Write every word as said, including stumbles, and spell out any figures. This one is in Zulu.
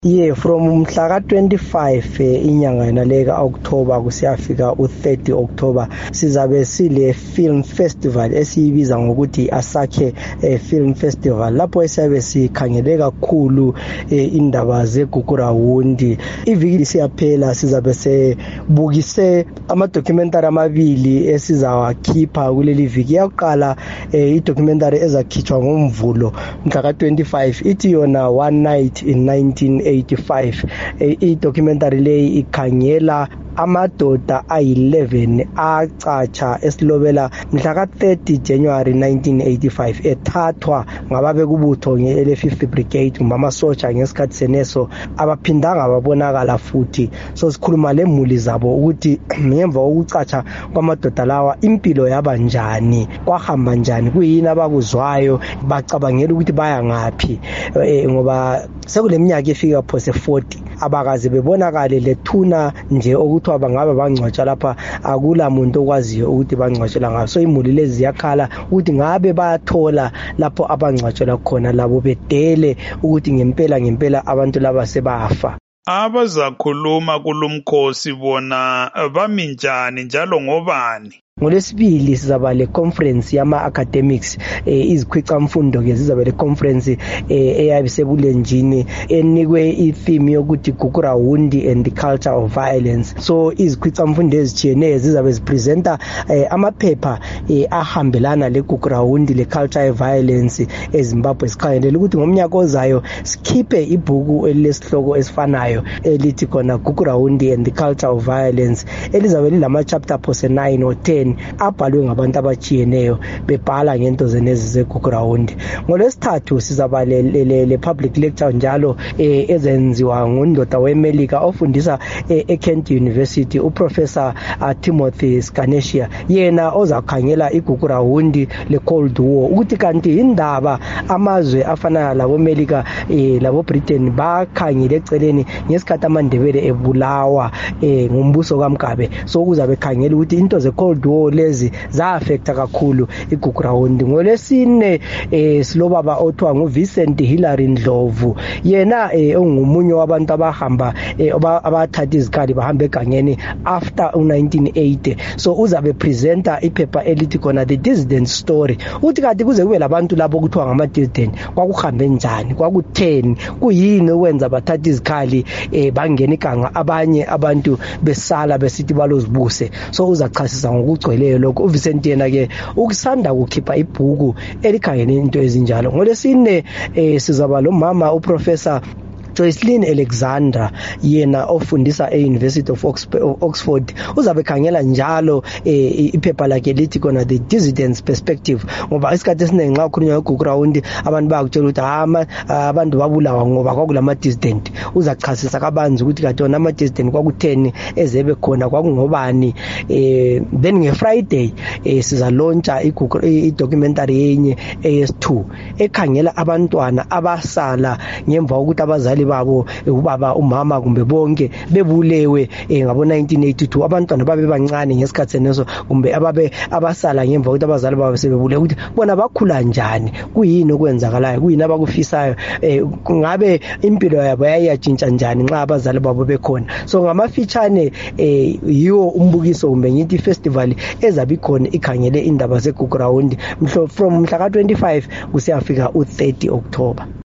Yeah, from mhla ka twenty-five eh, inyanga yenaleka October kusiyafika u thirty October sizabe sile film festival esiyibiza ngokuthi Asakhe eh, Film Festival, lapho esiyabe sikhangele kakhulu eh, indaba zeGugurawundi. Iviki siyaphela sizabe sebukise ama documentary amabili esizawakhipha kuleli viki. Yaqala eh, i documentary ezakhitshwa ngoMvulo mhla ka twenty-five ithi yona One Night in nineteen eighty-five. I documentary leyi ikhangela amadoda ayi-eleven acatsha esilobela mhla ka thirty January nineteen eighty-five ethathwa ngababe kubutho nge fifth Brigade kumbe amasotsha ngesikhathi seneso abaphindanga babonakala futhi. So sikhuluma lemuli zabo ukuthi ngemva kokucatsha kwamadoda lawa impilo yaba njani, kwahamba njani, kuyini abakuzwayo, bacabangela ukuthi baya ngaphi e, ngoba sekuleminyaka efika phose forty abakaze bebonakale lethuna nje okuthiwa bangabe bangcwatsha lapha, akula muntu okwaziyo ukuthi bangcwatshela ngaso. So imuli lezi ziyakhala ukuthi ngabe bayathola lapho abangcwatshela khona, labo bedele ukuthi ngempela ngempela abantu laba sebafa. Abazakhuluma kulumkhosi bona bami njani njalo ngobani? NgoLwesibili sizaba le conference yama academics eh, izikhwicamfundo ke sizaba le conference eh, eyabisebulenjini enikwe i-theme yokuthi Gugurawundi and the culture of violence. So izikhwicamfundo ezitshiyeneyo zizabe zipresenta eh, amaphepha eh, ahambelana le Gugurawundi le culture of violence eZimbabwe. Sikhangelela ukuthi ngomnyaka ozayo sikhiphe ibhuku elilesihloko esifanayo elithi khona Gugurawundi and the culture of violence, elizabe lilama chapter phose nine or ten abhalwe ngabantu abatshiyeneyo bebhala ngento zenezi zeGugurawundi. NgoLwesithathu sizaba le, le, le public lecture njalo eh, ezenziwa ngundoda weMelika ofundisa eh, eKent University, uprofessor uh, Timothy Scanesia, yena ozakhangela iGugurawundi le Cold War ukuthi kanti indaba amazwe afana labo Melika eh, labo Britain bakhangile eceleni ngesikhathi amandebele ebulawa eh, ngumbuso kaMgabe. So kuzabe khangela ukuthi into ze Cold War lezi za-affecta kakhulu iGugurawundi. NgoLwesine eh, silobaba othiwa nguVincent Hillary Ndlovu, yena eh, ungumunye wabantu abahamba eh, abathatha izikhali bahamba egangeni after nineteen eighty. So uzabe presenter iphepha elithi khona The Dissident Story, uthi kanti kuze kube labantu labo kuthiwa ngama-dissident kwakuhambe njani, kwakutheni, kuyini okwenza bathatha izikhali eh, bangena iganga, abanye abantu besala besithi balozibuse. So uzachasisa ngokugcweleyo lokho. uVincent yena ke ukusanda ukukhipha ibhuku elikhangele into ezinjalo. NgoLwesine eh, sizaba lo mama uprofessor Joycelyn Alexander, yena ofundisa e-University of Oxford, uzabe khangela njalo eh, iphepha lakhe lithi khona The Dissident's Perspective. Ngoba isikhathi esiningi nxa ukhulunywa ngeGugurawundi abantu bayakutshela ukuthi ama abantu babulawa ngoba kwakulama dissident. Uzachasisa kabanzi ukuthi kanti ona ama dissident kwakutheni ezebe khona, kwakungobani. eh, then ngeFriday eh, siza launcha i-documentary yenye A S two ekhangela abantwana abasala ngemva ukuthi abazali babo ubaba umama kumbe bonke bebulewe eh, ngabo nineteen eighty-two. Abantwana babe bancane ngesikhathi seneso kumbe ababe abasala ngemva ukuthi abazali babo sebebulewe, ukuthi bona bakhula njani, kuyini okwenzakalayo, kuyini abakufisayo, eh, ngabe impilo yabo yayatshintsha njani nxa abazali babo bekhona. So ngamafitshane eh, yiwo umbukiso kumbe ngithi festival ezabe ikhona ikhangele indaba zeGugurawundi from mhla ka twenty-five kusiyafika u thirty October.